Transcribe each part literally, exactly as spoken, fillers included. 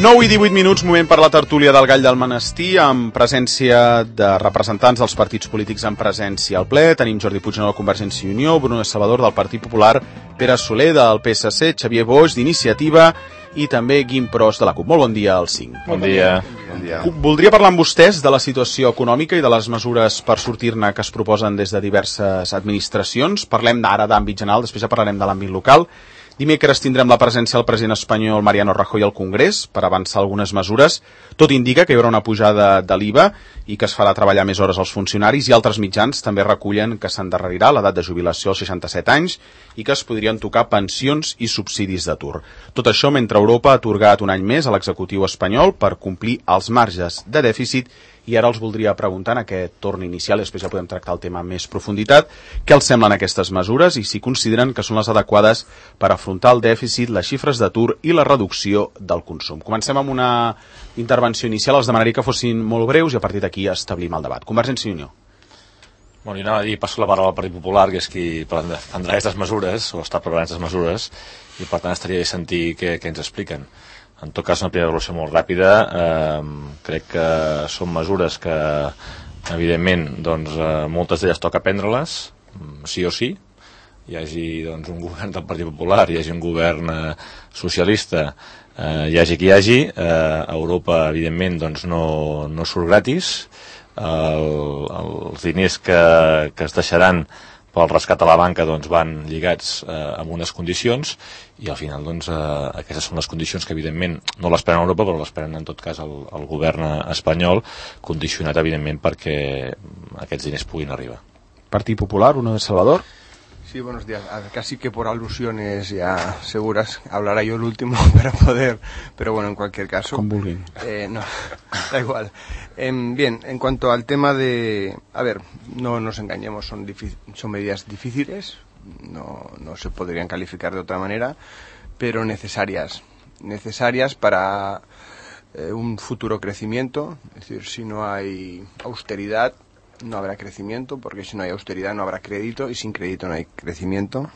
nou i divuit minuts, moment per la tertúlia del Gall del Manestí, amb presència de representants dels partits polítics en presència al ple. Tenim Jordi Puigneró de Convergència i Unió, Bruno de Salvador del Partit Popular, Pere Soler del P S C, Xavier Boix d'Iniciativa i també Guim Pros de la CUP. Molt bon dia als cinc. Bon dia. Bon dia. Voldria parlar amb vostès de la situació econòmica i de les mesures per sortir-ne que es proposen des de diverses administracions. Parlem d'ara d'àmbit general, després ja parlarem de l'àmbit local. Dimecres tindrem la presència del president espanyol Mariano Rajoy al Congrés per avançar algunes mesures. Tot indica que hi haurà una pujada de l'I V A i que es farà treballar més hores als funcionaris, i altres mitjans també recullen que s'endarrerirà l'edat de jubilació als seixanta-set anys i que es podrien tocar pensions i subsidis d'atur. Tot això mentre Europa ha atorgat un any més a l'executiu espanyol per complir els marges de dèficit. I ara els voldria preguntar en aquest torn inicial, i després ja podem tractar el tema amb més profunditat, què els semblen aquestes mesures i si consideren que són les adequades per afrontar el dèficit, les xifres d'atur i la reducció del consum. Comencem amb una intervenció inicial. Els demanaria que fossin molt breus i a partir d'aquí establim el debat. Convergència i Unió. Bueno, jo anava a dir, passo la paraula al Partit Popular, que és qui prendrà aquestes mesures, o està preparant aquestes mesures, i per tant estaria bé sentir què, què ens expliquen. En tot cas, una primera evolució molt ràpida. Eh, crec que són mesures que, evidentment, doncs, eh, moltes d'elles toca prendre-les, sí o sí. Hi hagi doncs, un govern del Partit Popular, hi hagi un govern eh, socialista, eh, hi hagi qui hi hagi. Eh, Europa, evidentment, doncs, no, no surt gratis. El, els diners que, que es deixaran pel rescat a la banca doncs, van lligats eh, amb unes condicions, i al final doncs, eh, aquestes són les condicions que evidentment no les prenen Europa, però les prenen en tot cas el, el govern espanyol, condicionat evidentment perquè aquests diners puguin arribar. Partit Popular, Bruno de Salvador. Sí, buenos días. Casi que por alusiones ya seguras hablará yo el último para poder, pero bueno, en cualquier caso. Con bullying. Eh, no, da igual. Eh, bien, en cuanto al tema de, a ver, no nos engañemos, son son medidas difíciles, no, no se podrían calificar de otra manera, pero necesarias, necesarias para eh, un futuro crecimiento. Es decir, si no hay austeridad, no habrá crecimiento, porque si no hay austeridad no habrá crédito, y sin crédito no hay crecimiento.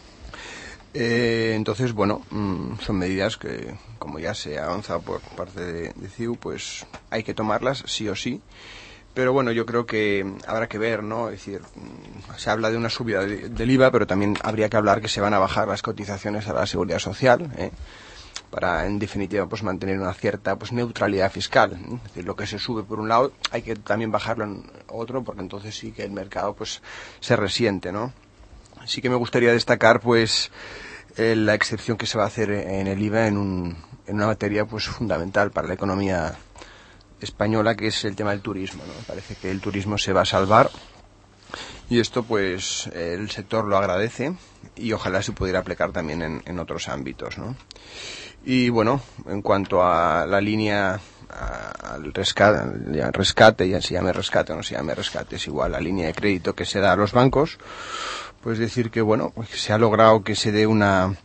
Eh, entonces, bueno, mmm, son medidas que, como ya se avanza por parte de, de C I U, pues hay que tomarlas sí o sí. Pero bueno, yo creo que habrá que ver, ¿no? Es decir, se habla de una subida de, del I V A, pero también habría que hablar que se van a bajar las cotizaciones a la seguridad social, ¿eh? Para, en definitiva, pues mantener una cierta pues neutralidad fiscal, ¿eh? Es decir, lo que se sube por un lado hay que también bajarlo en otro, porque entonces sí que el mercado pues se resiente, ¿no? Sí que me gustaría destacar pues eh, la excepción que se va a hacer en el I V A en, un, en una materia pues fundamental para la economía española, que es el tema del turismo, ¿no? Parece que el turismo se va a salvar, y esto pues el sector lo agradece, y ojalá se pudiera aplicar también en, en otros ámbitos, ¿no? Y bueno, en cuanto a la línea, a, al rescate, ya rescate, ya se llame rescate o no se llame rescate, es igual, la línea de crédito que se da a los bancos, pues decir que bueno, pues se ha logrado que se dé una,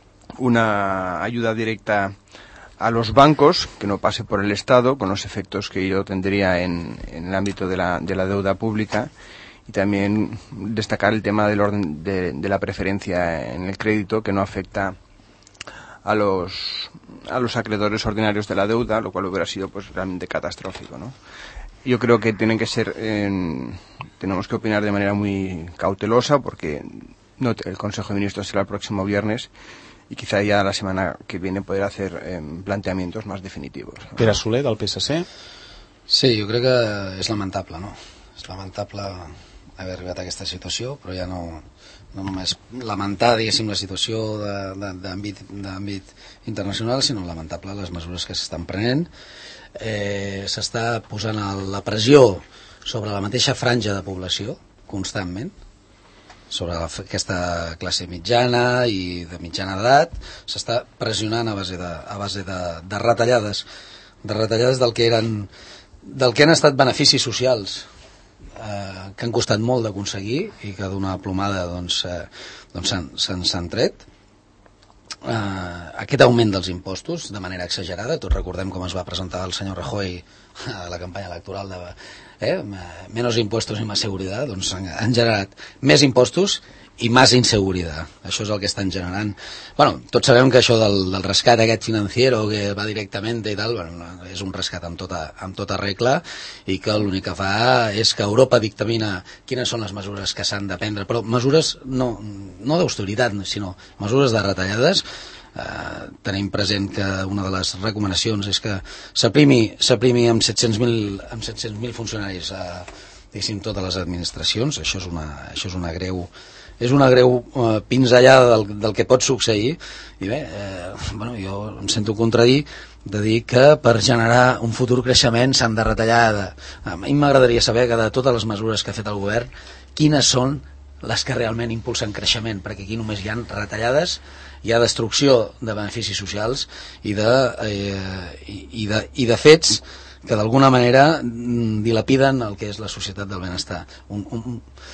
una ayuda directa a los bancos, que no pase por el Estado, con los efectos que ello tendría en, en el ámbito de la, de la deuda pública. Y también destacar el tema del orden de, de la preferencia en el crédito, que no afecta a los a los acreedores ordinarios de la deuda, lo cual hubiera sido pues realmente catastrófico, ¿no? Yo creo que tienen que ser eh, tenemos que opinar de manera muy cautelosa, porque no, el Consejo de Ministros será el próximo viernes, y quizá ya la semana que viene poder hacer eh, planteamientos más definitivos, ¿no? Pere Soler del P S C. Sí, jo crec que és lamentable, no? És lamentable haver arribat a aquesta situació, però ja no, no només lamentar, diguéssim, la situació d'àmbit internacional, sinó lamentable les mesures que s'estan prenent. Eh, s'està posant la pressió sobre la mateixa franja de població, constantment, sobre la, aquesta classe mitjana i de mitjana edat, s'està pressionant a base de, a base de, de retallades, de retallades del que eren, del que han estat beneficis socials, Eh, que han costat molt d'aconseguir i que d'una plomada doncs, eh, doncs s'han s'han tret. Eh, aquest augment dels impostos de manera exagerada, tots recordem com es va presentar el senyor Rajoy a la campanya electoral de eh, menos impuestos i més seguretat, doncs han, han generat més impostos i més inseguridad. Això és el que estan generant. Bueno, tots sabem que això del, del rescat aquest financiero que va directament i tal, bueno, és un rescat amb tota, amb tota regla i que l'únic que fa és que Europa dictamina quines són les mesures que s'han de prendre, però mesures no, no d'austeritat, sinó mesures de retallades. Uh, tenim present que una de les recomanacions és que s'aprimi s'aprimi amb set-cents mil amb set-cents mil funcionaris a uh, diguéssim totes les administracions. Això és una, això és una greu és una greu uh, pinzellada del, del que pot succeir i bé, eh, bueno, jo em sento contradir de dir que per generar un futur creixement s'han de retallar de... a mi m'agradaria saber que de totes les mesures que ha fet el govern quines són les que realment impulsen creixement, perquè aquí només hi ha retallades, hi ha destrucció de beneficis socials i de, eh, i, i de, i de fets que d'alguna manera dilapiden el que és la societat del benestar. Un, un,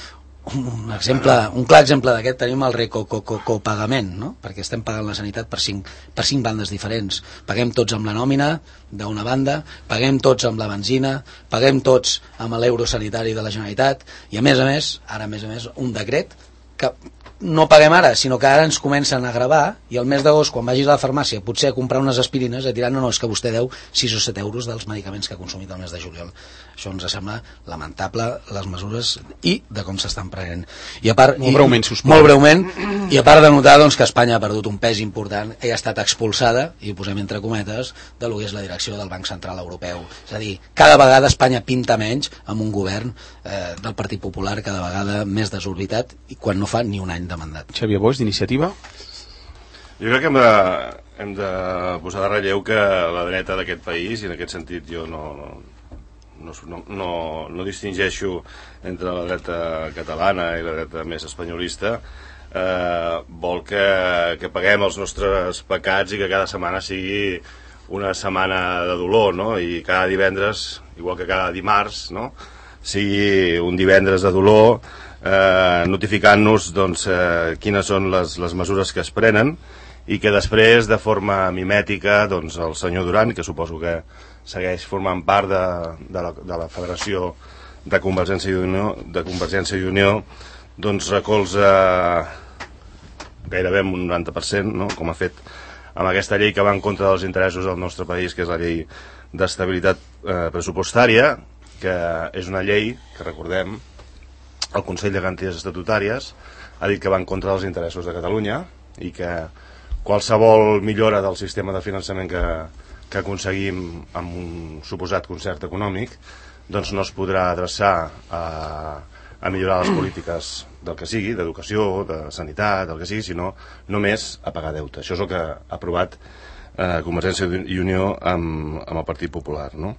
un, exemple, un clar exemple d'aquest tenim el recopagament, no? Perquè estem pagant la sanitat per cinc, per cinc bandes diferents. Paguem tots amb la nòmina d'una banda, paguem tots amb la benzina, paguem tots amb l'euro sanitari de la Generalitat i a més a més, ara a més a més, un decret que no paguem ara, sinó que ara ens comencen a gravar i el mes d'agost, quan vagis a la farmàcia potser a comprar unes aspirines, et diran no, no, és que vostè deu sis o set euros dels medicaments que ha consumit el mes de juliol. Això ens sembla lamentable, les mesures i de com s'estan prenent. I a part, molt breument, sisplau. Molt breument, i a part de notar doncs, que Espanya ha perdut un pes important i ha estat expulsada, i ho posem entre cometes, de lo que és la direcció del Banc Central Europeu. És a dir, cada vegada Espanya pinta menys amb un govern eh, del Partit Popular cada vegada més desorbitat i quan no fa ni un any de mandat. Xavier Boix, d'Iniciativa. Jo crec que hem de, hem de posar de relleu que la dreta d'aquest país, i en aquest sentit jo no, no, no, no, no distingeixo entre la dreta catalana i la dreta més espanyolista, eh, vol que, que paguem els nostres pecats i que cada setmana sigui una setmana de dolor, no? I cada divendres, igual que cada dimarts, no? Sigui un divendres de dolor, Eh, notificant-nos doncs, eh, quines són les, les mesures que es prenen i que després de forma mimètica doncs, el senyor Duran, que suposo que segueix formant part de, de, la, de la Federació de Convergència i Unió, de Convergència i Unió doncs recolza gairebé un noranta per cent, no? Com ha fet amb aquesta llei que va en contra dels interessos del nostre país, que és la llei d'estabilitat eh, pressupostària, que és una llei que recordem el Consell de Garanties Estatutàries ha dit que va en contra dels interessos de Catalunya i que qualsevol millora del sistema de finançament que, que aconseguim amb un suposat concert econòmic doncs no es podrà adreçar a, a millorar les polítiques del que sigui, d'educació, de sanitat, del que sigui, sinó només a pagar deute. Això és el que ha aprovat eh, Convergència i Unió amb, amb el Partit Popular, no?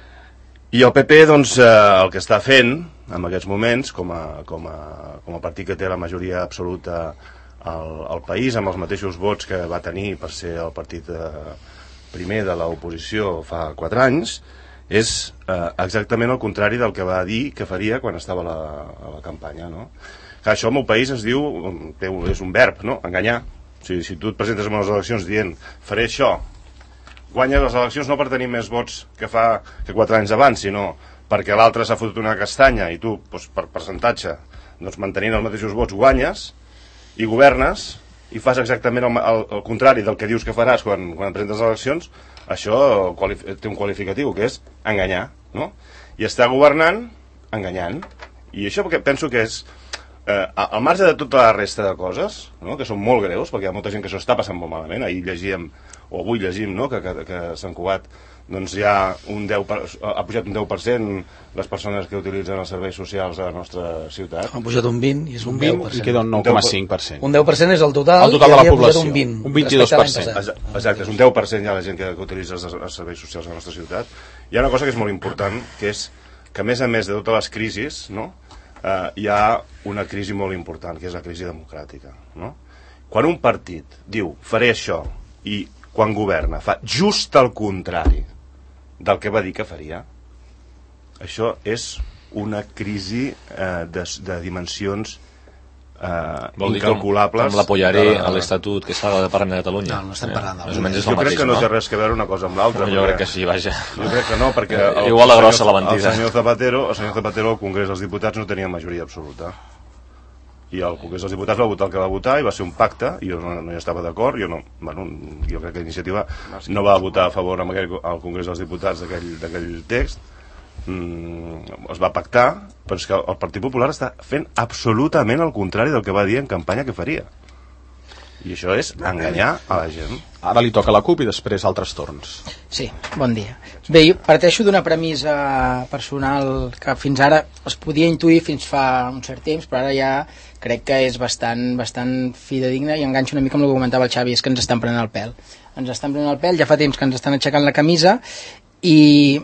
I el P P, doncs, eh, el que està fent en aquests moments, com a, com a, com a partit que té la majoria absoluta al, al país, amb els mateixos vots que va tenir per ser el partit eh, primer de l'oposició fa quatre anys, és eh, exactament el contrari del que va dir que faria quan estava a la, a la campanya, no? Que això al meu país es diu, és un verb, no? Enganyar. O sigui, si tu et presentes en unes eleccions dient faré això, guanyes les eleccions no per tenir més vots que fa que quatre anys abans, sinó perquè l'altre s'ha fotut una castanya i tu, doncs, per percentatge, doncs, mantenint els mateixos vots, guanyes i governes i fas exactament el, el, el contrari del que dius que faràs quan, quan presentes les eleccions. Això té un qualificatiu, que és enganyar, no? I estar governant enganyant. I això perquè penso que és eh, al marge de tota la resta de coses, no? Que són molt greus, perquè hi ha molta gent que s'ho està passant molt malament. Ahir llegíem o avui llegim, no? que, que, que a Sant Cugat doncs hi ha un deu per, ha pujat un deu per cent les persones que utilitzen els serveis socials a la nostra ciutat. Han pujat un vint i és un, un deu per cent. I queda un nou coma cinc per cent. Un deu per cent és el total, el total de la població. Un vint, un vint-i-dos per cent. Exacte, és un deu per cent ja la gent que, que utilitza els, els serveis socials a la nostra ciutat. Hi ha una cosa que és molt important, que és que a més a més de totes les crisis, no? eh, hi ha una crisi molt important, que és la crisi democràtica, no? Quan un partit diu faré això i quan governa fa just el contrari del que va dir que faria, això és una crisi eh, de, de dimensions eh, incalculables. Com l'apoyaré la... a l'Estatut que estava de Parlament de Catalunya. No, no estem parlant de... Eh? Jo crec que no té res que veure una cosa amb l'altra. Jo crec que sí, vaja. Jo crec que no, perquè el, igual la grossa la mentida. El senyor Zapatero, el senyor Zapatero al Congrés dels Diputats no tenia majoria absoluta. i el Congrés dels Diputats va votar el que va votar i va ser un pacte, i jo no, no hi estava d'acord, jo, no, bueno, jo crec que Iniciativa no va votar a favor amb aquell, al Congrés dels Diputats d'aquell text, mm, es va pactar, però és que el Partit Popular està fent absolutament el contrari del que va dir en campanya que faria, i això és enganyar a la gent. Ara li toca a la CUP i després altres torns. Sí, bon dia. Bé, jo parteixo d'una premissa personal que fins ara es podia intuir fins fa un cert temps, però ara ja crec que és bastant, bastant fidedigna i enganxa una mica amb el que comentava el Xavi, és que ens estan prenent el pèl. Ens estan prenent el pèl, ja fa temps que ens estan aixecant la camisa i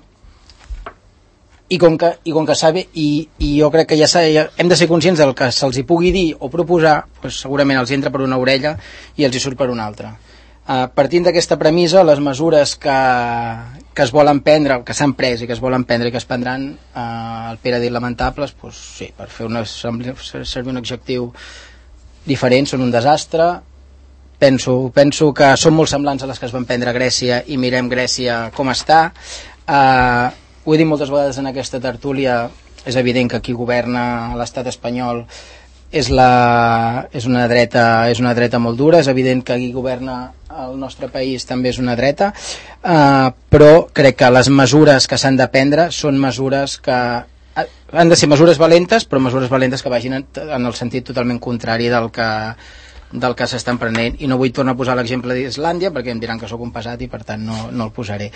i com que, i com que sabe, i, i jo crec que ja, ja hem de ser conscients del que se'ls hi pugui dir o proposar, doncs segurament els entra per una orella i els hi surt per una altra. Uh, partint d'aquesta premissa, les mesures que, que es volen prendre, que s'han pres i que es volen prendre i que es prendran, uh, el Pere ha dit lamentables, doncs sí, per fer una, servir un adjectiu diferent, són un desastre. Penso, penso que són molt semblants a les que es van prendre a Grècia i mirem Grècia com està. Uh, ho he dit moltes vegades en aquesta tertúlia, és evident que qui governa l'estat espanyol és, la, és, una dreta, és una dreta molt dura, és evident que qui governa el nostre país també és una dreta, uh, però crec que les mesures que s'han de prendre són mesures que han de ser mesures valentes, però mesures valentes que vagin en, en el sentit totalment contrari del que del que s'estan prenent, i no vull tornar a posar l'exemple d'Islàndia perquè em diran que sóc un pesat i per tant no, no el posaré.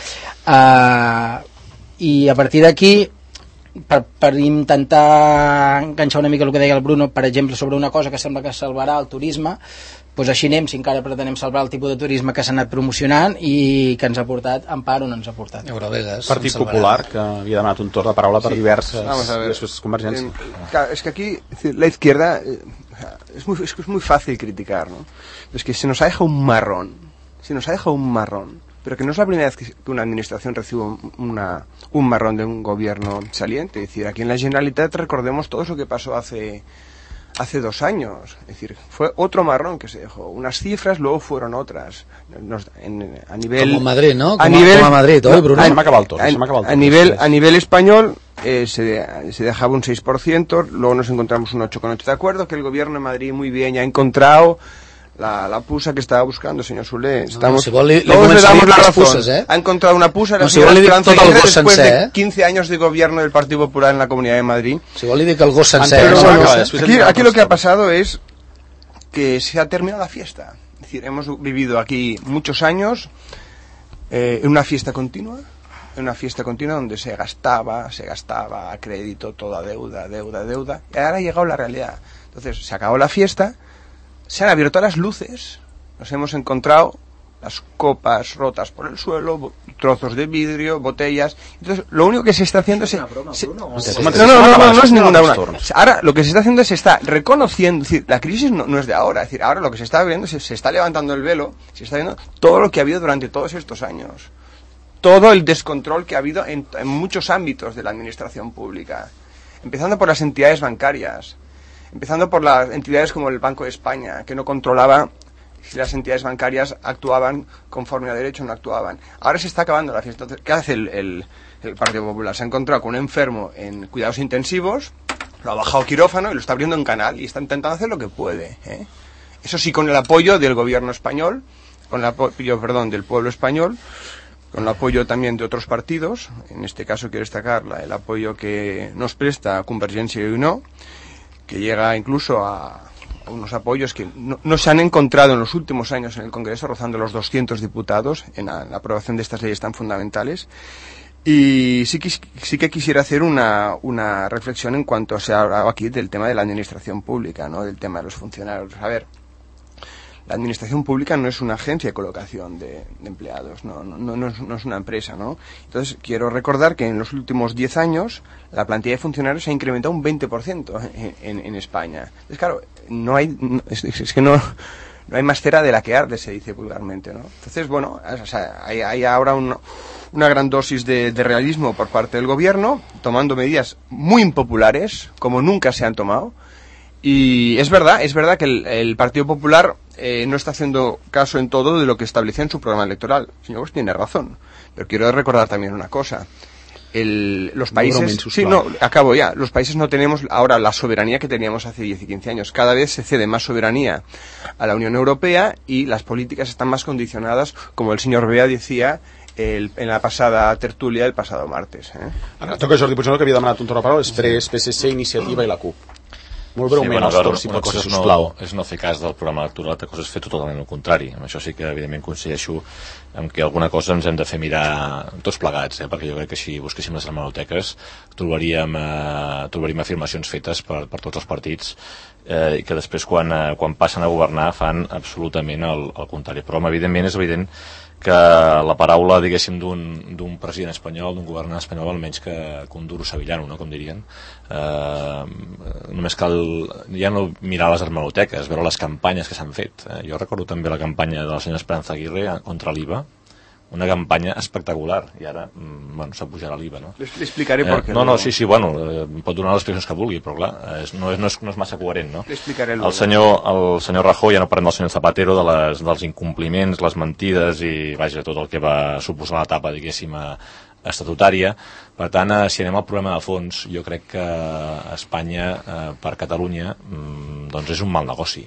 Uh, i a partir d'aquí, per, per intentar enganxar una mica el que deia el Bruno, per exemple, sobre una cosa que sembla que salvarà el turisme, doncs així anem, si encara pretenem salvar el tipus de turisme que s'ha anat promocionant i que ens ha portat Amparo, no ens ha portat Eurovegas. Partit Popular, que havia demanat un torn de paraula per sí, diverses vamos a ver. Convergència. Eh, claro, es que aquí la izquierda eh, es, muy, es muy fácil criticar, ¿no? Es que se nos ha dejado un marrón, se nos ha dejado un marrón, pero que no es la primera vez que una administración recibe una, un marrón de un gobierno saliente. Es decir, aquí en la Generalitat recordemos todo eso que pasó hace hace dos años. Es decir, fue otro marrón que se dejó. Unas cifras, luego fueron otras. Nos, en, a nivel, como Madrid, ¿no? Como a nivel, como Madrid, hoy, Bruno. A, se me acaba el todo, se me acaba el todo, a nivel, a nivel español eh, se, se dejaba un seis por ciento, luego nos encontramos un ocho coma ocho. De acuerdo que el gobierno de Madrid muy bien ya ha encontrado La, la pusa que estaba buscando, señor Soler. Estamos, no, si vol li, todos le damos la razón. Puses, eh? Ha encontrado una pusa. No, si vol li dic tot el gos después sencer, de eh? quince años de gobierno del Partido Popular en la Comunidad de Madrid. Si vol li dic el gos sencer. Pero, no, bueno, no, aquí, aquí lo que ha pasado es que se ha terminado la fiesta. Es decir, hemos vivido aquí muchos años eh, en una fiesta continua, en una fiesta continua donde se gastaba, se gastaba a crédito, toda deuda, deuda, deuda. Y ahora ha llegado la realidad. Entonces, se acabó la fiesta, se han abierto las luces. Nos hemos encontrado las copas rotas por el suelo, trozos de vidrio, botellas. Entonces, lo único que se está haciendo es... Se, se, no, no, no, no, no es ninguna broma. Ahora, lo que se está haciendo es se está reconociendo... Es decir, la crisis no, no es de ahora. Es decir, ahora lo que se está viendo es se está levantando el velo, se está viendo todo lo que ha habido durante todos estos años. Todo el descontrol que ha habido en, en muchos ámbitos de la administración pública. Empezando por las entidades bancarias. Empezando por las entidades como el Banco de España, que no controlaba si las entidades bancarias actuaban conforme a derecho o no actuaban. Ahora se está acabando la fiesta. Entonces, ¿qué hace el, el, el Partido Popular? Se ha encontrado con un enfermo en cuidados intensivos, lo ha bajado quirófano y lo está abriendo en canal y está intentando hacer lo que puede, ¿eh? Eso sí, con el apoyo del gobierno español, con el apoyo, perdón, del pueblo español, con el apoyo también de otros partidos. En este caso quiero destacar la, el apoyo que nos presta Convergencia y Unió, que llega incluso a unos apoyos que no, no se han encontrado en los últimos años en el Congreso, rozando los doscientos diputados en la, la aprobación de estas leyes tan fundamentales. Y sí que, sí que quisiera hacer una, una reflexión en cuanto se ha hablado aquí del tema de la administración pública, ¿no? Del tema de los funcionarios. A ver, la administración pública no es una agencia de colocación de, de empleados, no, no, no, no, es, no es una empresa, ¿no? Entonces, quiero recordar que en los últimos diez años la plantilla de funcionarios se ha incrementado un veinte por ciento en, en, en España. Entonces, claro, no hay, no, es, es que no, no hay más cera de la que arde, se dice vulgarmente, ¿no? Entonces, bueno, o sea, hay, hay ahora un, una gran dosis de, de realismo por parte del gobierno, tomando medidas muy impopulares, como nunca se han tomado. Y es verdad, es verdad que el, el Partido Popular eh, no está haciendo caso en todo de lo que establecía en su programa electoral. El señor Bosch tiene razón, pero quiero recordar también una cosa. el, los países... No, sí, no, acabo ya. Los países no tenemos ahora la soberanía que teníamos hace diez y quince años. Cada vez se cede más soberanía a la Unión Europea y las políticas están más condicionadas, como el señor Bea decía, el, en la pasada tertúlia el pasado martes. Eh? Ara toca Jordi Puigneró, que havia demanat un torn de paraula, després P S C, Iniciativa i la CUP. Molt breument, sí, bueno, si pot ser, sisplau. No, és no fer cas del programa electoral, altra cosa és fer totalment el contrari. Amb això sí que, evidentment, coincideixo amb que alguna cosa ens hem de fer mirar tots plegats, eh? Perquè jo crec que si busquéssim les hemeroteques trobaríem, eh, trobaríem afirmacions fetes per, per tots els partits eh, i que després, quan, eh, quan passen a governar, fan absolutament el, el contrari. Però, evidentment, és evident que la paraula, diguéssim, d'un president espanyol, d'un governant espanyol, almenys que, que un duro sevillano, no?, com dirien. Eh, només cal ja no mirar les hemeroteques, veure les campanyes que s'han fet. Eh, jo recordo també la campanya de la senyora Esperanza Aguirre contra l'I V A, una campanya espectacular, i ara, bueno, s'apujarà l'I V A, no? Li explicaré per què. Eh, no, no, sí, sí, bueno, eh, pot donar les explicacions que vulgui, però clar, és, no, és, no, és, no és massa coherent, no? Li explicaré el senyor, el senyor Rajoy, ja no parlem del senyor Zapatero, de les, dels incompliments, les mentides i, vaja, tot el que va suposar l'etapa, diguéssim, estatutària. Per tant, eh, si anem al problema de fons, jo crec que Espanya, eh, per Catalunya, mm, doncs és un mal negoci.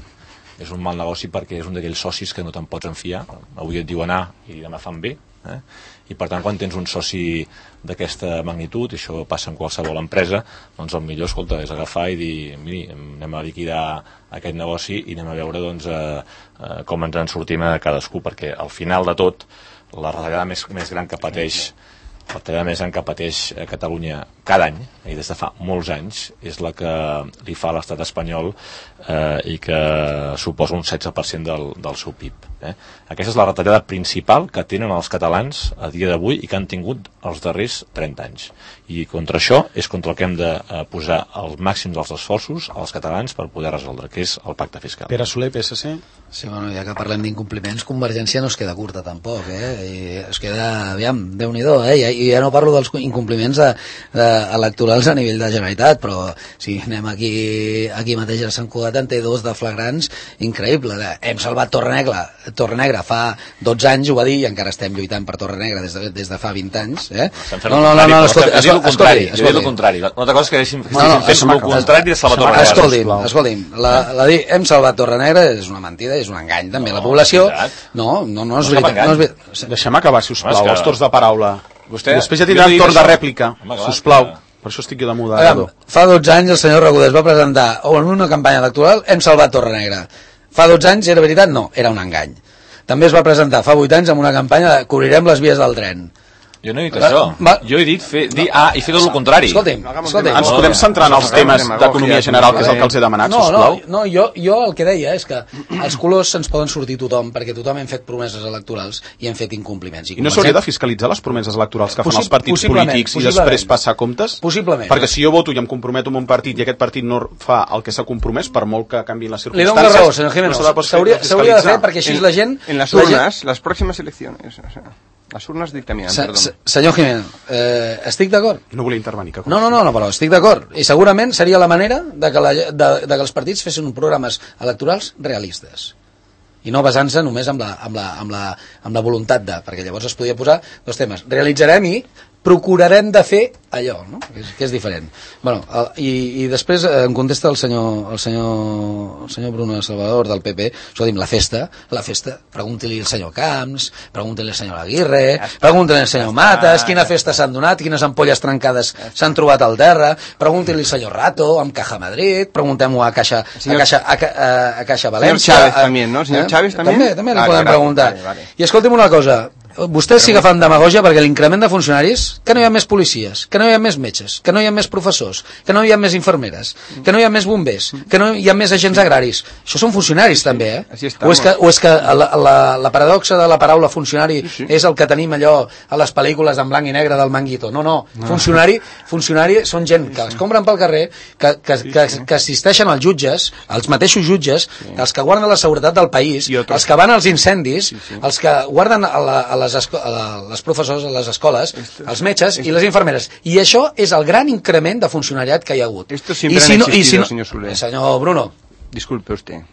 És un mal negoci perquè és un d'aquells socis que no te'n pots enfiar. Avui et diuen A i demà fan B, eh? I per tant, quan tens un soci d'aquesta magnitud, i això passa en qualsevol empresa, doncs el millor, escolta, és agafar i dir, miri, anem a liquidar aquest negoci i anem a veure, doncs, eh, eh, com ens en sortim a cadascú, perquè al final de tot la retallada més, més gran que pateix la retallada més gran que pateix a Catalunya cada any, i des de fa molts anys, és la que li fa a l'estat espanyol eh, i que suposa un setze per cent del, del seu P I B. Eh? Aquesta és la retallada principal que tenen els catalans a dia d'avui i que han tingut els darrers trenta anys. I contra això és contra el que hem de eh, posar el màxim dels esforços als catalans per poder resoldre, que és el pacte fiscal. Pere Soler, P S C. Sí, bueno, ja que parlem d'incompliments, Convergència no es queda curta tampoc, eh? I es queda, aviam, Déu-n'hi-do, eh? I, i ja no parlo dels incompliments de, de, electorals a nivell de Generalitat, però si anem aquí, aquí mateix a Sant Cugat en té dos de flagrants increïble. De, hem salvat Torrenegra, Torrenegra fa dotze anys, ho va dir, i encara estem lluitant per Torrenegra des de, des de fa vint anys. Eh? No, no, no, no, escolta, escolta, contrari, escolti, escolti. Contrari. Una altra cosa és que deixin, no, no, fes el contrari de salvar Torrenegra. Escolti'm, escolti'm, la, la dir hem salvat Torrenegra és una mentida, és un engany també. No, la població... No, no, no és veritat. No és veritat. Deixem acabar, sisplau, els torns de paraula. Vostè, després ja tindrà un torn de rèplica, sisplau. Per això estic jo de moderador. Fa dotze anys el senyor Recoder va presentar en una campanya electoral hem salvat Torrenegra. Fa dotze anys era veritat? No, era un engany. També es va presentar fa vuit anys amb una campanya de cobrirem les vies del tren. Jo no he dit això. Va, jo he dit fer, dir A i fer tot el contrari. Escolti'm, escolti'm. Ens podem centrar en els temes d'economia general, que és el que els he demanat, no, sisplau? No, no jo, jo el que deia és que els colors se'ns poden sortir tothom, perquè tothom hem fet promeses electorals i hem fet incompliments. I, I no s'hauria de fiscalitzar les promeses electorals que fan els partits polítics i després passar comptes? Possiblement. Perquè si jo voto i em comprometo amb un partit i aquest partit no fa el que s'ha compromès, per molt que canviïn les circumstàncies... Li dono la raó, senyor Jiménez. S'hauria de fer perquè així la gent... En les urnes, les pròximes eleccions... Les urnes dictaminen, Se, se, senyor Jiménez, eh, estic d'acord? No volia intervenir. Que no, no, no, no, però estic d'acord. I segurament seria la manera de que, la, de, de que els partits fessin programes electorals realistes. I no basant-se només amb la, amb, la, amb, la, amb la voluntat de... Perquè llavors es podia posar dos temes. Realitzarem i procurarem de fer allò, no? que, és, que és diferent. Bueno, el, i, i després em contesta el senyor, el senyor, el senyor Bruno Salvador del P P, escolti'm, la festa, la festa, pregunti-li al senyor Camps, pregunti-li al senyor Aguirre, pregunti-li al senyor Mates, quina festa s'han donat, quines ampolles trencades s'han trobat al terra, pregunti-li al senyor Rato, amb Caja Madrid, preguntem-ho a Caixa, a Caixa, a, a, a Caixa València. Senyor Chávez també, no? Senyor Chávez també? També, també li podem preguntar. I escolti'm una cosa, vostès sí que fan demagogia perquè l'increment de funcionaris, que no hi ha més policies, que no hi ha més metges, que no hi ha més professors, que no hi ha més infermeres, que no hi ha més bombers, que no hi ha més agents agraris. Això són funcionaris també, eh? O és que, o és que la, la, la paradoxa de la paraula funcionari sí, sí. és el que tenim allò a les pel·lícules en blanc i negre del Manguito. No, no, no. Funcionari, funcionari són gent que els compren pel carrer, que, que, que, que assisteixen als jutges, els mateixos jutges, els que guarden la seguretat del país, els que van als incendis, els que guarden a la, a la les, a la, les professors a les escoles, els metges i les infermeres. I això és el gran increment de funcionariat que hi ha hagut. Esto siempre I si no, ha existido, i si no, señor Soler. Senyor Bruno. Disculpe usted.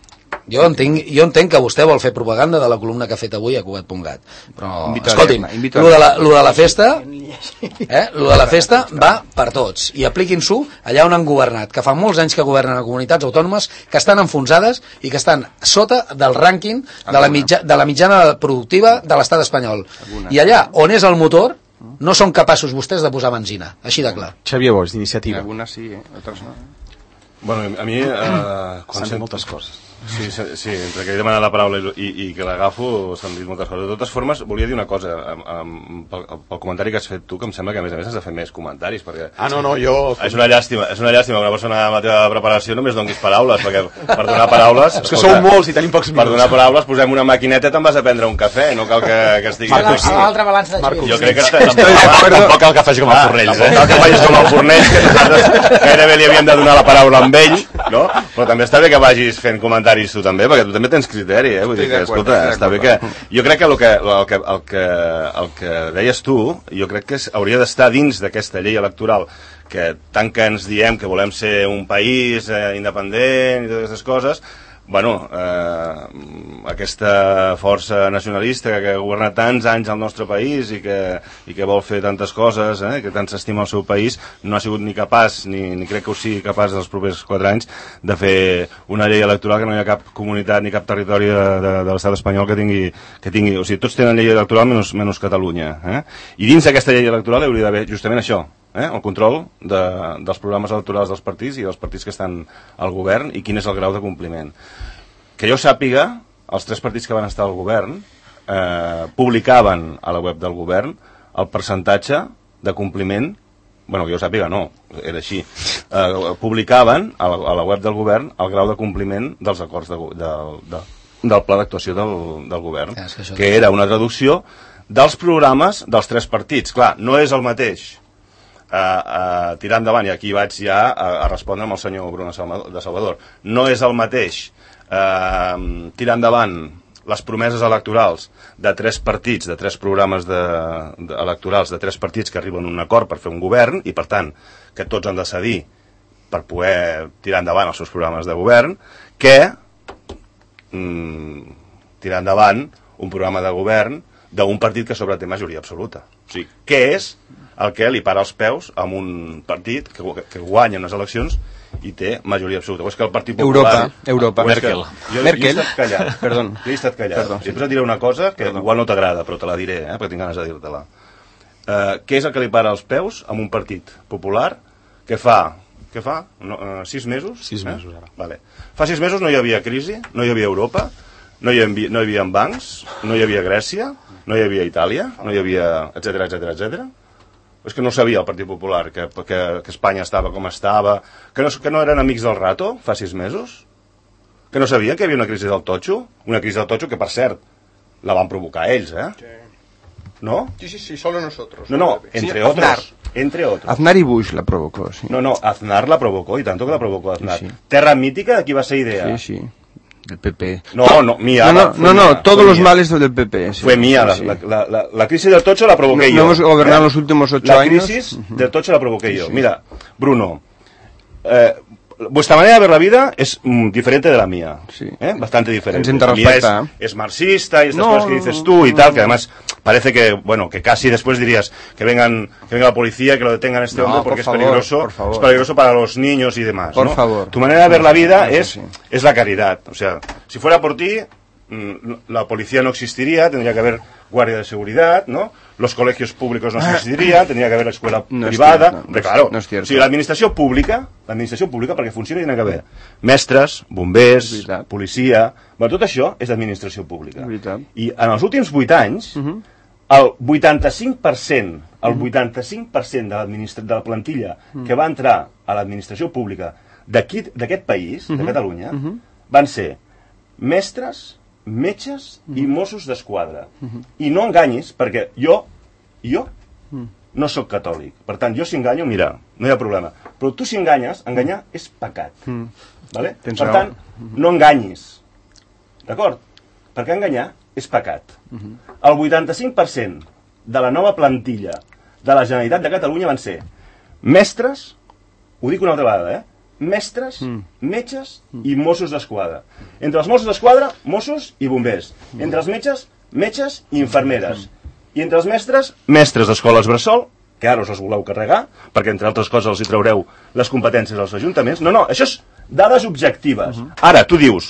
jo entenc, jo entenc que vostè vol fer propaganda de la columna que ha fet avui a Cugat punt cat, però, escolti'm, lo de, la, lo de la festa, eh, lo de la festa va per tots, i apliquin-s'ho allà on han governat, que fa molts anys que governen a comunitats autònomes que estan enfonsades i que estan sota del rànquing de la, mitja, de la mitjana productiva de l'estat espanyol. I allà on és el motor, no són capaços vostès de posar benzina, així de clar. Xavier Boix, d'Iniciativa. Algunes sí, eh? Altres no. Bueno, a mi... Eh, S'han dit moltes coses. Sí, sí, sí, entre que he demanat la paraula i, i, i que l'agafo s'han dit moltes coses. De totes formes, volia dir una cosa, amb, amb, pel, pel comentari que has fet tu, que em sembla que a més a més has de fer més comentaris, perquè... Ah, no, no, jo... És una llàstima, és una llàstima que una persona amb la teva preparació només donguis paraules, perquè per donar paraules... És que sou molts i tenim pocs minuts. Per donar paraules posem una maquineta i te'n vas a prendre un cafè, no cal que, que estiguis... A l'altra balança de Xavier. Jo crec que... Tampoc cal que faci com el Fornells, eh? Tampoc cal que facis com el Fornells, que nosaltres gairebé li havíem de donar la paraula amb ell, no? Però també està bé que vagis fent comentaris tu també, perquè tu també tens criteri, eh? Vull dir que, escolta, està bé que... Jo crec que el que, el que, el que, el que deies tu, jo crec que hauria d'estar dins d'aquesta llei electoral, que tant que ens diem que volem ser un país eh, independent i totes aquestes coses, bueno, eh, aquesta força nacionalista que ha governat tants anys al nostre país i que, i que vol fer tantes coses, eh, que tant s'estima el seu país, no ha sigut ni capaç, ni, ni crec que ho sigui capaç els propers quatre anys, de fer una llei electoral que no hi ha cap comunitat ni cap territori de, de, de l'estat espanyol que tingui, que tingui... O sigui, tots tenen llei electoral menys, menys Catalunya. Eh? I dins d'aquesta llei electoral hauria d'haver justament això, Eh, el control de, dels programes electorals dels partits i dels partits que estan al govern i quin és el grau de compliment. Que jo sàpiga, els tres partits que van estar al govern eh, publicaven a la web del govern el percentatge de compliment, bueno, que jo sàpiga no, era així, eh, publicaven a la, a la web del govern el grau de compliment dels acords de, de, de, del pla d'actuació del, del govern, ja, que, que era una traducció dels programes dels tres partits. Clar, no és el mateix Uh, uh, tirar endavant, i aquí vaig ja a, a respondre amb el senyor Bruno de Salvador, no és el mateix uh, tirar endavant les promeses electorals de tres partits, de tres programes de, de, electorals de tres partits que arriben a un acord per fer un govern i per tant que tots han de cedir per poder tirar endavant els seus programes de govern, que mm, tirar endavant un programa de govern d'un partit que sobre té majoria absoluta. O sigui, què és el que li para els peus amb un partit que, que guanya unes eleccions i té majoria absoluta. O és que el Partit Popular... Europa, Europa. Merkel. Jo, Merkel. Jo he estat callat. Perdó. Jo he estat callat. Perdó, I sí. després et diré una cosa que Perdó. igual no t'agrada, però te la diré, eh, perquè tinc ganes de dir-te-la. Uh, què és el que li para els peus amb un partit popular que fa... Què fa? No, uh, sis mesos? Sis eh? mesos, ara. Vale. Fa sis mesos no hi havia crisi, no hi havia Europa, no hi havia, no hi havia bancs, no hi havia Grècia, no hi havia Itàlia, no hi havia... etcètera, etcètera, etcètera. És que no sabia el Partit Popular que, que, que Espanya estava com estava, que no, que no eren amics del rato fa sis mesos, que no sabien que hi havia una crisi del totxo, una crisi del totxo que, per cert, la van provocar ells, eh? Sí. ¿No? Sí, sí, sí, solo nosotros. No, no, entre sí, otros. Aznar. Entre otros. Aznar y Bush la provocó, sí. No, no, Aznar la provocó, y tanto que la provocó Aznar. Sí, sí. Terra mítica, de qui va ser idea? Sí, sí. Del P P. No, no, mía. No, no, fue no, no, mía, todos fue los mía. males del P P. Sí, Fue mía, sí, la, sí. la, la, la crisis del tocho la provoqué No, yo. no hemos gobernado ¿eh? los últimos ocho la años. crisis uh-huh. del tocho la provoqué yo. Sí. Mira, Bruno, eh, vuestra manera de ver la vida es mm, diferente de la mía. Sí. ¿eh? Bastante diferente. Ens hem de La mía es, respectar. es marxista y estas No, cosas que dices tú y tal, que además parece que, bueno, que casi después dirías que vengan, que venga la policía, que lo detengan a este No, hombre por porque es favor, peligroso, por favor. es peligroso para los niños y demás. Por ¿no? favor. Tu manera de ver la vida No, es, sí. es la caridad. O sea, si fuera por ti, la policía no existiría, tendría que haber guardia de seguridad, ¿no? Los colegios públicos no existirían, tendría que haber escuela no privada, cierto, no, de claro. No és cierto. O sigui, l'administració pública, l'administració pública perquè funcioni tiene que haver mestres, bombers, Veritat. policia, bueno, tot això és d'administració pública. Veritat. I en els últims vuit anys, Uh -huh. el vuitanta-cinc per cent, el vuitanta-cinc per cent de, de la plantilla que va entrar a l'administració pública d'aquí, d'aquest país, de Catalunya, Uh -huh. van ser mestres, metges i Mossos d'Esquadra. I no enganyis, perquè jo, jo, no sóc catòlic. Per tant, jo si enganyo, mira, no hi ha problema. Però tu si enganyes, enganyar és pecat. Vale? Tens Per raó. tant, no enganyis. D'acord? Perquè enganyar és pecat. El vuitanta-cinc per cent de la nova plantilla de la Generalitat de Catalunya van ser mestres, ho dic una altra vegada, eh? mestres, mm. metges i Mossos d'Esquadra. Entre els Mossos d'Esquadra, Mossos i bombers. Entre els metges, metges i infermeres. I entre els mestres, mestres d'escoles bressol, que ara us els voleu carregar, perquè entre altres coses els hi traureu les competències als ajuntaments. No, no, això és dades objectives. Uh-huh. Ara, tu dius,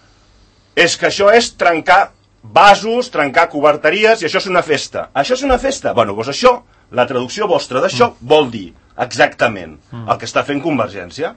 és que això és trencar vasos, trencar coberteries, i això és una festa. Això és una festa? Bueno, doncs això, la traducció vostra d'això vol dir exactament el que està fent Convergència.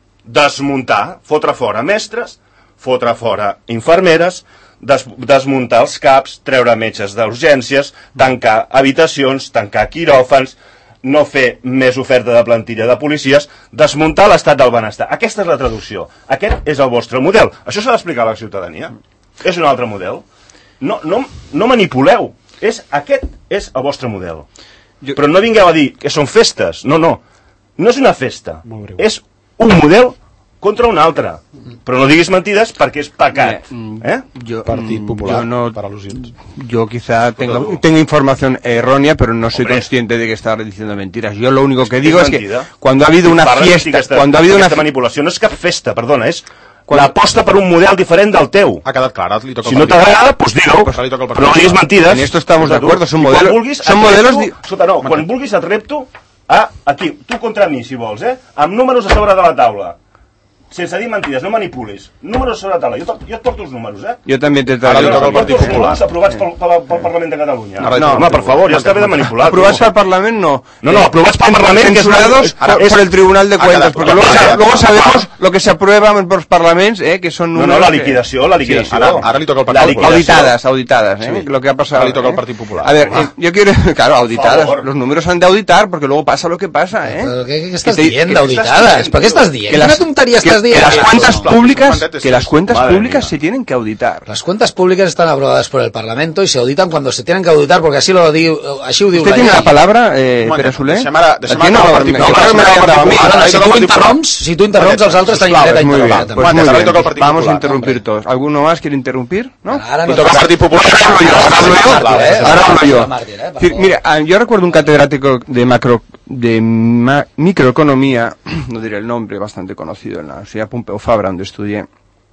Desmuntar, fotre fora mestres, fotre fora infermeres, des, desmuntar els CAPs, treure metges d'urgències, tancar habitacions, tancar quiròfans, no fer més oferta de plantilla de policies, desmuntar l'estat del benestar. Aquesta és la traducció. Aquest és el vostre model. Això s'ha d'explicar a la ciutadania. És un altre model. No, no, no manipuleu. És, aquest és el vostre model. Jo... Però no vingueu a dir que són festes. No, no. No és una festa. És un model contra un altre. Però no diguis mentides perquè és pecat. ¿Eh? Yo, Partit Popular, yo no, para alusiones. Yo quizá tengo, tengo información errónea, pero no soy Hombre. consciente de que está diciendo mentiras. Yo lo único que es digo es que cuando ha habido una fiesta, aquesta, cuando ha habido una manipulació no és cap festa, perdona, és l'aposta per un model diferent del teu. Ha quedat clar, li toca si no t'agrada, pues dilo, pues però no diguis mentides. En esto estamos de acuerdo, son modelos. Vulguis, son modelos repto, escolta, no, quan vulguis et repto a, aquí, tu contra mi, si vols, eh? Amb números a sobre de la taula. Sense dir mentides, no manipulis. Números sobre la taula. Jo, jo et porto els números, eh? Jo també t'he Ara li toca el Partit Popular. Números aprovats pel, pel, pel Parlament de Catalunya. No, no, home, per favor, ja està bé de manipular. Aprovats pel Parlament, no. No, no, aprovats pel Parlament, que censurados por el Tribunal de Cuentas, porque luego, luego sabemos lo que se aprueba en los parlaments, eh, que son números... No, no, la liquidació, la liquidació. Sí, ara, ara li toca el Partit Popular. Auditadas, auditadas, eh, sí. Lo que ha pasado. Ara li toca el Partit Popular. A ver, eh, yo quiero... Claro, auditadas. Los números han de auditar, porque luego pasa lo que pasa, eh. ¿Pero qué, qué estás diciendo, auditadas? ¿Pero qué estás diciendo? ¿Qué tontería estás diciendo? Que las cuentas públicas, que las cuentas Madre públicas mía. se tienen que auditar. Las cuentas públicas están aprobadas por el Parlamento y se auditan cuando se tienen que auditar, porque así lo diu, así ho diu ¿Usted la tiene llei. la palabra, eh, Pere Soler? Deixem ara, deixem ara el Partit Popular. Si tu interromps, si tu interromps, els altres tenim dret a interrompre. Pues muy bien, vamos a interrumpir todos. ¿Alguno más quiere interrumpir? ¿No? Ahora no toca el Partit Popular. Ahora hablo yo. Mira, yo recuerdo un catedrático de macro de ma microeconomía, no diré el nombre, bastante conocido en la Universidad Pompeu Fabra, donde estudié,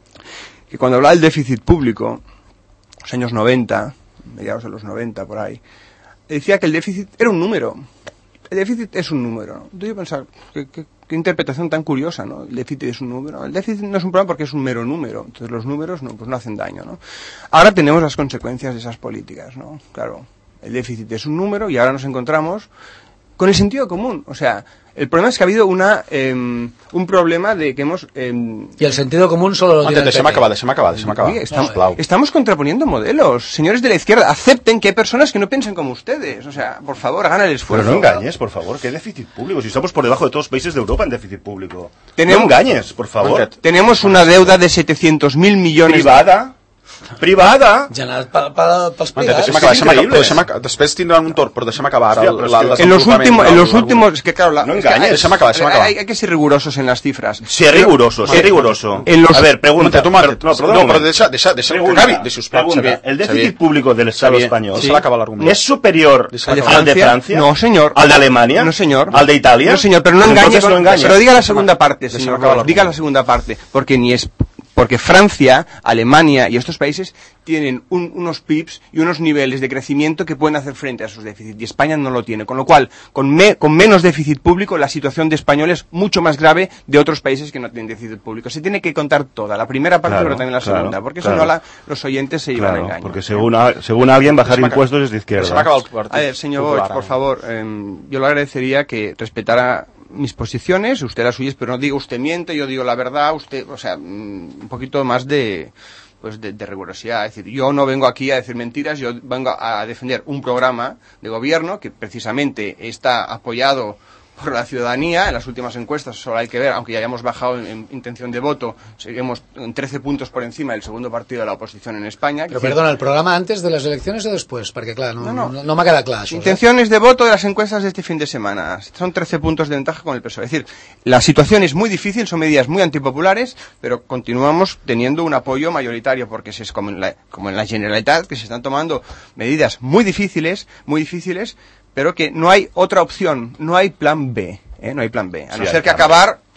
que cuando hablaba del déficit público, los años noventa, mediados de los noventa por ahí, decía que el déficit era un número. El déficit es un número, ¿no? Entonces yo pensaba, ¿qué, qué, qué interpretación tan curiosa, ¿no? El déficit es un número. El déficit no es un problema porque es un mero número. Entonces los números no, pues no hacen daño, ¿no? Ahora tenemos las consecuencias de esas políticas, ¿no? Claro, el déficit es un número y ahora nos encontramos con el sentido común. O sea, el problema es que ha habido una eh, un problema de que hemos... Eh, y el sentido común solo lo tiene el P P. Deixa'm acabar, deixa'm acabar, deixa'm acabar. Oye, estamos, no, estamos contraponiendo modelos. Señores de la izquierda, acepten que hay personas que no piensan como ustedes. O sea, por favor, hagan el esfuerzo. Pero no engañes, por favor. ¿Qué déficit público? Si estamos por debajo de todos los países de Europa en déficit público. Tenemos, no engañes, por favor. Tenemos una deuda de setecientos mil millones... Privada. Privada. Generat pa, pa, pels privats. Deixa'm acabar, deixa'm acabar, deixa'm acabar, després tindran un torn, però deixa'm acabar ara el, la, en los últimos, en los últimos, es que claro, la, no engañes, deixa'm acabar, deixa'm acabar. Hay, hay que ser rigurosos en las cifras. Ser riguroso, ser riguroso. En los, a ver, pregunta, tu Marc, no, perdó, no, però deixa, deixa, deixa que acabi, deixa us pregunta, el déficit público del Estado español sí. es superior al de Francia? No, señor. ¿Al de Alemania? No, señor. ¿Al de Italia? No, señor, pero no engañe, no engañe. Pero diga la segunda parte, señor. Diga la segunda parte, porque ni es porque Francia, Alemania y estos países tienen un, unos P I Bs y unos niveles de crecimiento que pueden hacer frente a esos déficits, y España no lo tiene, con lo cual, con, me, con menos déficit público, la situación de España es mucho más grave de otros países que no tienen déficit público. Se tiene que contar toda, la primera parte, claro, pero también la claro, segunda, porque claro. si no la, los oyentes se iban claro, a engañar. Porque según, a, según alguien, bajar impuestos es de izquierda. A ver, señor Boix, por favor, eh, yo le agradecería que respetara mis posiciones, usted las suyas, pero no diga usted miente, yo digo la verdad, usted, o sea, un poquito más de, pues de, de rigurosidad. Es decir, yo no vengo aquí a decir mentiras, yo vengo a defender un programa de gobierno que precisamente está apoyado por la ciudadanía. En las últimas encuestas solo hay que ver, aunque ya hayamos bajado en, en intención de voto, seguimos en trece puntos por encima del segundo partido de la oposición en España. Pero perdona, ¿el programa antes de las elecciones o después? Porque claro, no, no, no, no me queda claro. Eso, intenciones de voto de las encuestas de este fin de semana. Son trece puntos de ventaja con el P S O E. Es decir, la situación es muy difícil, son medidas muy antipopulares, pero continuamos teniendo un apoyo mayoritario, porque es como en la, como en la Generalitat, que se están tomando medidas muy difíciles, muy difíciles, pero que no hay otra opción, no hay plan B, ¿eh? No hay plan B, a no sí, ser que acabar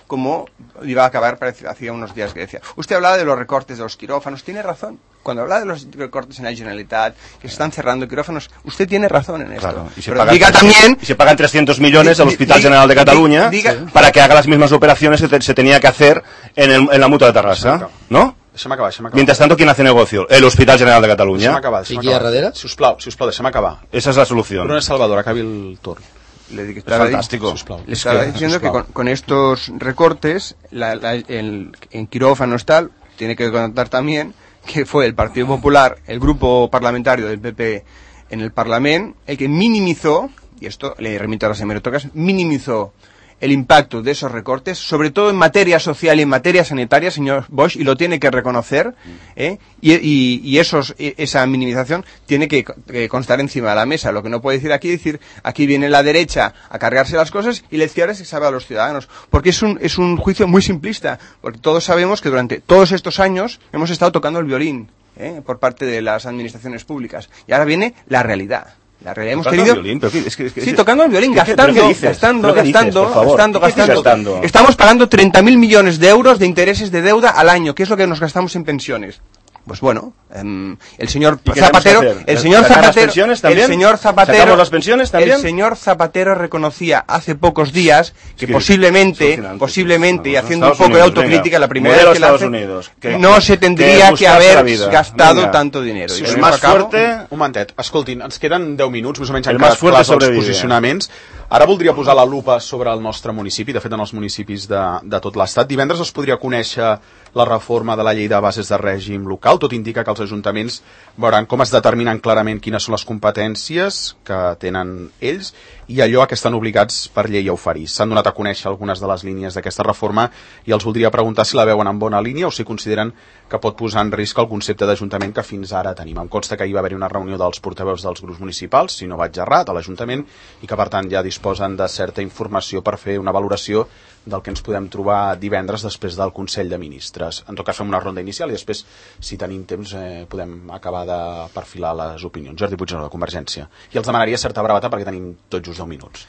como iba a acabar hacía unos días que decía. Usted hablaba de los recortes de los quirófanos, tiene razón. Cuando habla de los recortes en la Generalitat, que se están cerrando quirófanos, usted tiene razón en esto. Claro. Y se Pero pagan, diga también... Y se pagan trescientos millones di, al Hospital di, General de Cataluña di, diga, para que haga las mismas operaciones que te, se tenía que hacer en, el, en la Mutua de Terrassa, ¿no? Deixa'm acabar, deixa'm acabar. Mientras tanto, ¿quién hace negocio? El Hospital General de Deixa'm Cataluña. acabar, deixa'm I qui hi ha acabar. darrere? Si us plau, si us plau, deixa'm acabar. Esa es la solución. Bruno Salvador, acabi el torn. Le, di- Es estaba di- fantástico. Sisplau. le estaba diciendo que con, con estos recortes, la, la, el, en quirófanos tal, tiene que contar también que fue el Partido Popular, el grupo parlamentario del P P en el Parlamento, el que minimizó, y esto le remito a las hemerotecas, minimizó el impacto de esos recortes, sobre todo en materia social y en materia sanitaria, señor Bosch, y lo tiene que reconocer, ¿eh? y, y, y esos, esa minimización tiene que, que constar encima de la mesa. Lo que no puede decir aquí, decir, aquí viene la derecha a cargarse las cosas y la izquierda se sabe a los ciudadanos, porque es un, es un juicio muy simplista, porque todos sabemos que durante todos estos años hemos estado tocando el violín, ¿eh? por parte de las administraciones públicas, y ahora viene la realidad. La realidad hemos Tocando tenido... el violín, pero es que- es que- sí, tocando el violín, ¿Qué- qué- gastando, pero qué dices? gastando, ¿Pero qué dices, gastando, por favor? gastando, ¿Qué dices gastando, gastando? Estamos pagando treinta mil millones de euros de intereses de deuda al año, que es lo que nos gastamos en pensiones. Pues bueno, um, el señor ¿Y qué Zapatero, tenemos que hacer? el señor ¿Sacar las Zapatero, pensiones también? el señor Zapatero, ¿Sacamos las pensiones también? el señor Zapatero reconocía hace pocos días que, que posiblemente, son finanzas, posiblemente, y vamos, haciendo un Estados poco de Unidos, autocrítica, venga, la primera modelo vez que la Estados hace, Unidos, que- no se que tendría que buscarse haber la vida. gastado Venga. tanto dinero. Si I us amb más això acabo. fuerte... Un momentet, escoltin, ens queden deu minuts, més o menys El han más quedat fuerte clars els sobrevive. posicionaments. Ara voldria posar la lupa sobre el nostre municipi, de fet en els municipis de, de tot l'estat. Divendres es podria conèixer la reforma de la llei de bases de règim local. Tot indica que els ajuntaments veuran com es determinen clarament quines són les competències que tenen ells i allò a què estan obligats per llei a oferir. S'han donat a conèixer algunes de les línies d'aquesta reforma i els voldria preguntar si la veuen en bona línia o si consideren que pot posar en risc el concepte d'ajuntament que fins ara tenim. Em consta que ahir va haver-hi una reunió dels portaveus dels grups municipals, si no vaig errat, a l'Ajuntament, i que per tant ja disposen de certa informació per fer una valoració del que ens podem trobar divendres després del Consell de Ministres. En tot cas fem una ronda inicial i després, si tenim temps, eh, podem acabar de perfilar les opinions. Jordi Puigneró, de Convergència. I els demanaria certa brevata perquè tenim tot just deu minuts.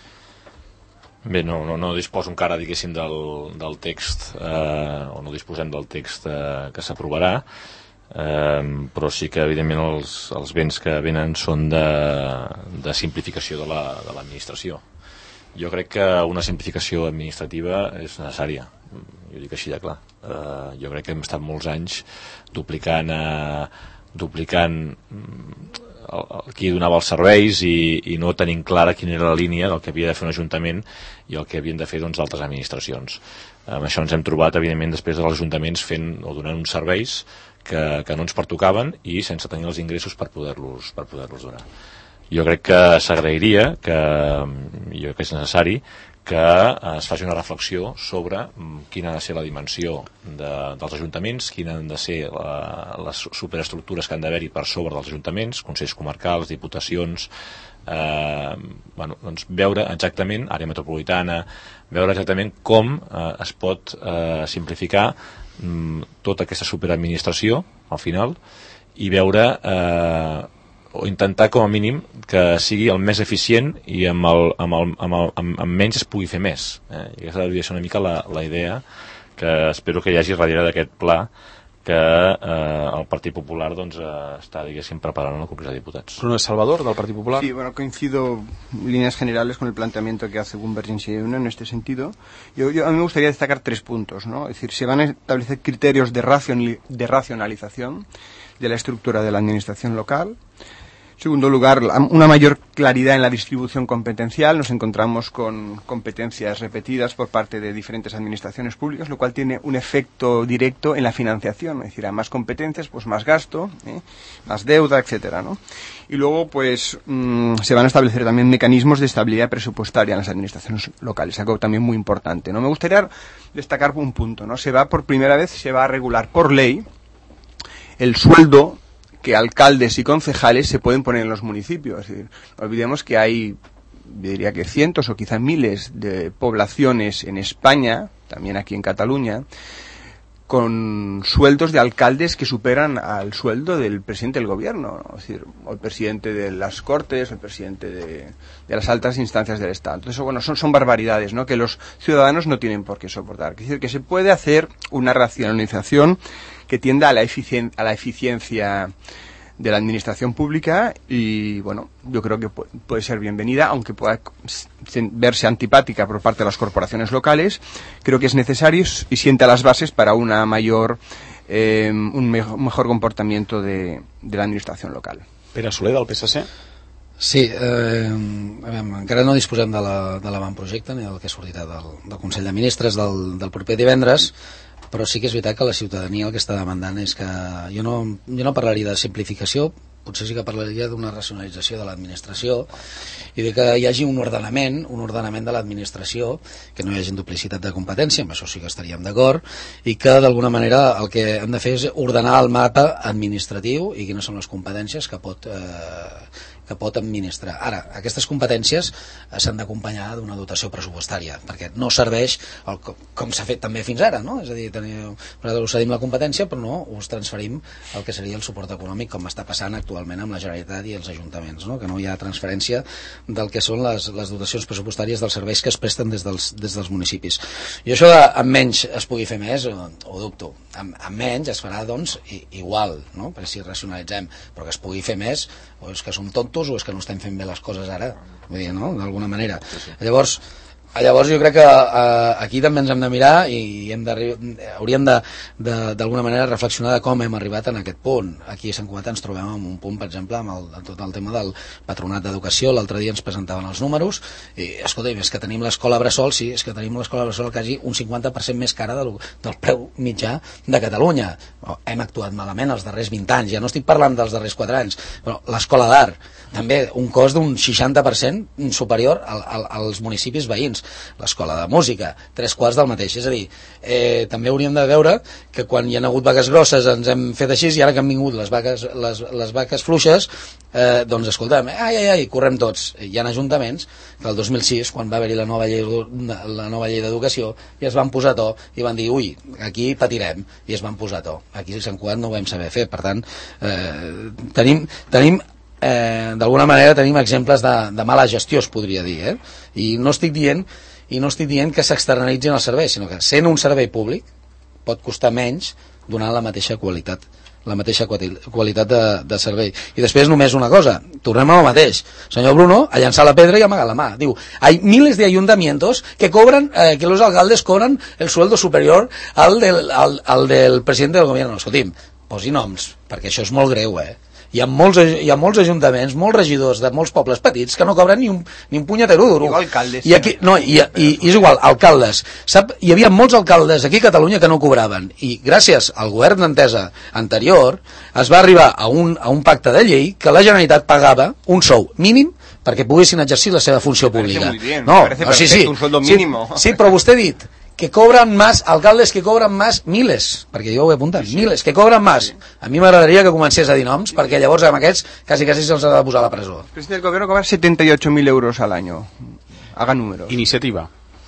Bé, no, no, no disposo encara, diguéssim, del, del text, eh, o no disposem del text eh, que s'aprovarà, eh, però sí que, evidentment, els, els béns que venen són de, de simplificació de la, de l'administració. Jo crec que una simplificació administrativa és necessària, jo dic així de clar. Eh, jo crec que hem estat molts anys duplicant, eh, duplicant el, el, qui donava els serveis i, i no tenint clara quina era la línia del que havia de fer un ajuntament i el que havien de fer doncs, altres administracions. Amb això ens hem trobat, evidentment, després dels ajuntaments fent o donant uns serveis que, que no ens pertocaven i sense tenir els ingressos per poder-los per poder-los donar. Jo crec que s'agrairia, que jo crec que és necessari, que es faci una reflexió sobre quina ha de ser la dimensió de, dels ajuntaments, quines han de ser la, les superestructures que han d'haver-hi per sobre dels ajuntaments, consells comarcals, diputacions, eh, bueno, doncs veure exactament, àrea metropolitana, veure exactament com eh, es pot eh, simplificar mm, tota aquesta superadministració, al final, i veure... Eh, o intentar com a mínim que sigui el més eficient i amb, el, amb, el, amb, el, amb, amb menys es pugui fer més. Eh? I aquesta hauria de ser una mica la, la idea que espero que hi hagi darrere d'aquest pla que eh, el Partit Popular doncs, eh, està, diguéssim, preparant en el Congrés de Diputats. Bruno Salvador, del Partit Popular. Sí, bueno, coincido en líneas generales con el planteamiento que hace Convergencia y Unió en este sentido. Yo, yo, a mí me gustaría destacar tres puntos, ¿no? Es decir, se van a establecer criterios de, racion, de racionalización de la estructura de la administración local. En segundo lugar, una mayor claridad en la distribución competencial. Nos encontramos con competencias repetidas por parte de diferentes administraciones públicas, lo cual tiene un efecto directo en la financiación. Es decir, a más competencias, pues más gasto, ¿eh? más deuda, etcétera, ¿no? Y luego, pues, mmm, se van a establecer también mecanismos de estabilidad presupuestaria en las administraciones locales, algo también muy importante, ¿no? Me gustaría destacar un punto, ¿no? Se va, por primera vez, se va a regular por ley el sueldo que alcaldes y concejales se pueden poner en los municipios. Es decir, no olvidemos que hay, diría que cientos o quizá miles de poblaciones en España, también aquí en Cataluña, con sueldos de alcaldes que superan al sueldo del presidente del gobierno, ¿no? Es decir, o el presidente de las Cortes, o el presidente de, de las altas instancias del Estado. Entonces, bueno, son, son barbaridades, ¿no?, que los ciudadanos no tienen por qué soportar. Es decir, que se puede hacer una racionalización que tienda a la, eficien- a la eficiencia de la administración pública y, bueno, yo creo que puede ser bienvenida, aunque pueda verse antipática por parte de las corporaciones locales. Creo que es necesario y sienta las bases para una mayor, eh, un mejor, mejor comportamiento de, de la administración local. Pere Soler, del P S C. Sí, eh, veure, encara no disposem de la, de l'avantprojecte ni del que sortirà del, del Consell de Ministres del, del proper divendres, però sí que és veritat que la ciutadania el que està demandant és que jo no, jo no parlaria de simplificació, potser sí que parlaria d'una racionalització de l'administració i de que hi hagi un ordenament, un ordenament de l'administració, que no hi hagi duplicitat de competència, amb això sí que estaríem d'acord, i que d'alguna manera el que hem de fer és ordenar el mapa administratiu i quines són les competències que pot eh, que pot administrar. Ara, aquestes competències s'han d'acompanyar d'una dotació pressupostària, perquè no serveix el, com s'ha fet també fins ara, no? És a dir, teniu, us cedim la competència però no us transferim el que seria el suport econòmic, com està passant actualment amb la Generalitat i els ajuntaments, no? Que no hi ha transferència del que són les, les dotacions pressupostàries dels serveis que es presten des dels, des dels municipis. I això de, amb menys es pugui fer més, ho, ho dubto. Amb, amb menys es farà, doncs, i, igual, no? Perquè si racionalitzem, però que es pugui fer més, o és que som tontos o és que no estem fent bé les coses ara, vull dir, no?, d'alguna manera. Llavors, llavors jo crec que eh, aquí també ens hem de mirar i hem hauríem de, de, d'alguna manera reflexionar de com hem arribat en aquest punt. Aquí a Sant Cugat ens trobem en un punt, per exemple, amb, el, amb tot el tema del patronat d'educació. L'altre dia ens presentaven els números i, escolta, és que tenim l'escola Bressol, sí, és que tenim l'escola Bressol quasi un cinquanta per cent més cara del, del preu mitjà de Catalunya. Però hem actuat malament els darrers vint anys, ja no estic parlant dels darrers quatre anys, però l'escola d'art, també un cost d'un seixanta per cent superior al, al, als municipis veïns. L'escola de música, tres quarts del mateix. És a dir, eh, també hauríem de veure que quan hi ha hagut vaques grosses ens hem fet així i ara que han vingut les vaques, les, les vaques fluixes, eh, doncs escolta'm, ai, ai, ai, correm tots. Hi ha ajuntaments que el dos mil sis, quan va haver-hi la nova llei, la nova llei d'educació, i es van posar a to i van dir, ui, aquí patirem, i es van posar a to. Aquí a Sant Cugat no ho vam saber fer. Per tant, eh, tenim... tenim Eh, d'alguna manera tenim exemples de, de mala gestió, es podria dir, eh? I no estic dient i no estic dient que s'externalitzin els serveis, sinó que sent un servei públic pot costar menys donant la mateixa qualitat la mateixa qualitat de, de servei. I després només una cosa, tornem al mateix, senyor Bruno, a llançar la pedra i amagar la mà. Diu, hay miles de ayuntamientos que cobran, eh, que los alcaldes cobran el sueldo superior al del, al, al del presidente del gobierno. Escolti'm, posi noms, perquè això és molt greu, eh? Hi ha, molts, hi ha molts ajuntaments, molts regidors de molts pobles petits que no cobren ni un, ni un punyetero duro. I alcaldes. I, aquí, no, i, i, i és igual, alcaldes. Sap, hi havia molts alcaldes aquí a Catalunya que no cobraven. I gràcies al govern d'entesa anterior es va arribar a un, a un pacte de llei que la Generalitat pagava un sou mínim perquè poguessin exercir la seva funció pública. Bien, no, no, sí, sí, un sueldo sí, mínimo. sí, però vostè ha dit que cobran más, alcaldes que cobran más, miles, perquè jo ho he apuntat, sí, sí. miles, que cobran más. Sí. A mi m'agradaria que comencés a dir noms, perquè llavors amb aquests quasi quasi se'ls ha de posar a la presó. El presidente del gobierno cobra setenta y ocho mil euros al año. Haga números. Iniciativa.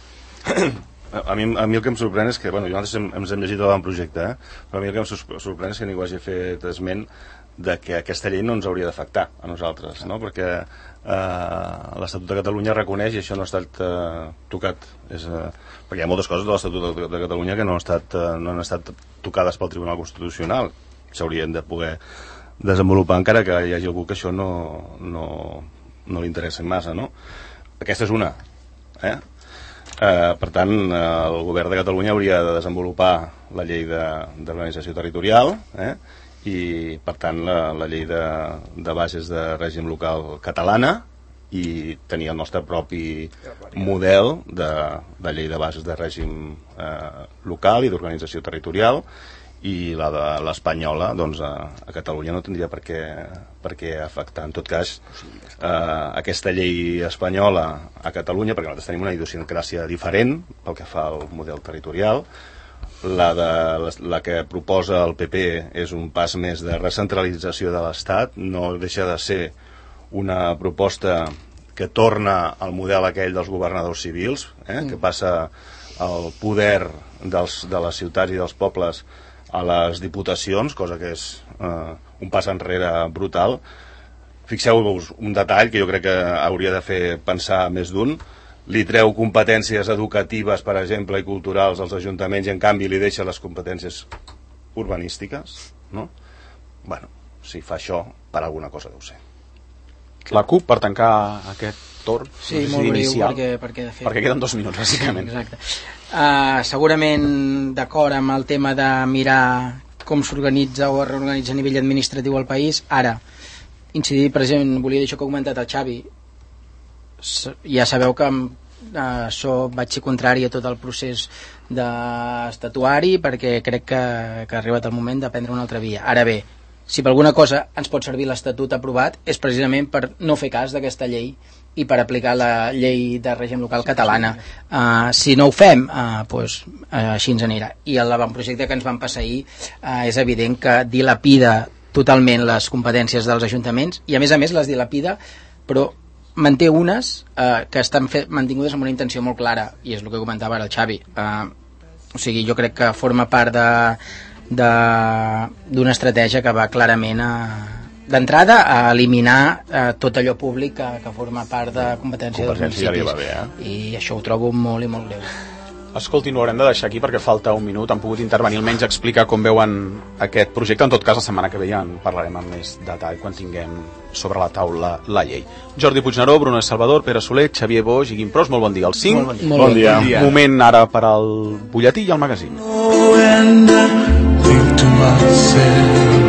A mi, a mi el que em sorprèn és que, bueno, nosaltres hem, ens hem llegit l'avantprojecte, eh? Però a mi el que em sorprèn és que ningú hagi fet esment de que aquesta llei no ens hauria d'afectar a nosaltres, no? Perquè eh, l'Estatut de Catalunya reconeix i això no ha estat eh, tocat. És, eh, perquè hi ha moltes coses de l'Estatut de, de Catalunya que no han, estat, eh, no han estat tocades pel Tribunal Constitucional. S'haurien de poder desenvolupar encara que hi hagi algú que això no, no, no li interessa massa, no? Aquesta és una, eh? Eh, per tant, eh, el govern de Catalunya hauria de desenvolupar la llei d'organització territorial, eh? I per tant la, la llei de, de bases de règim local catalana i tenir el nostre propi model de, de llei de bases de règim eh, local i d'organització territorial, i la de l'espanyola, doncs a, a Catalunya no tindria per què, per què afectar. En tot cas, eh, aquesta llei espanyola a Catalunya, perquè nosaltres tenim una idiosincràsia diferent pel que fa al model territorial. La, de, la, la que proposa el P P és un pas més de recentralització de l'Estat, no deixa de ser una proposta que torna al model aquell dels governadors civils, eh, mm. que passa el poder dels, de les ciutats i dels pobles a les diputacions, cosa que és eh, un pas enrere brutal. Fixeu-vos un detall que jo crec que hauria de fer pensar més d'un. Li treu competències educatives, per exemple, i culturals als ajuntaments, i en canvi li deixa les competències urbanístiques, no? Bueno, si fa això, per alguna cosa deu ser. La CUP, per tancar aquest torn, sí, no sé si molt breu, inicial, perquè, perquè, de fet... perquè queden dos minuts, bàsicament. Exacte. Uh, segurament d'acord amb el tema de mirar com s'organitza o es reorganitza a nivell administratiu al país. Ara, incidir, per exemple, volia dir això que ha comentat el Xavi, ja sabeu que uh, so, vaig ser contrari a tot el procés d'estatuari perquè crec que, que ha arribat el moment de prendre una altra via. Ara bé, si per alguna cosa ens pot servir l'Estatut aprovat és precisament per no fer cas d'aquesta llei i per aplicar la llei de règim local catalana. Uh, si no ho fem, uh, pues, uh, així ens anirà. I el avantprojecte que ens van passar ahir uh, és evident que dilapida totalment les competències dels ajuntaments i a més a més les dilapida, però manté unes uh, que estan fet, mantingudes amb una intenció molt clara, i és el que comentava ara el Xavi. Uh, o sigui, jo crec que forma part de d'una estratègia que va clarament a, d'entrada a eliminar eh, tot allò públic que, que forma part de competència, competència dels municipis, ja bé, eh? i això ho trobo molt i molt greu. Escolti, no haurem de deixar aquí perquè falta un minut. Han pogut intervenir almenys a explicar com veuen aquest projecte. En tot cas, la setmana que ve ja en parlarem amb més detall quan tinguem sobre la taula la llei. Jordi Puigneró, Bruno Salvador, Pere Soler, Xavier Boix i Guim Pros, molt bon dia. Els cinc, molt bon dia. Bon dia. bon dia. Moment ara per al butlletí i al magazín. Think to myself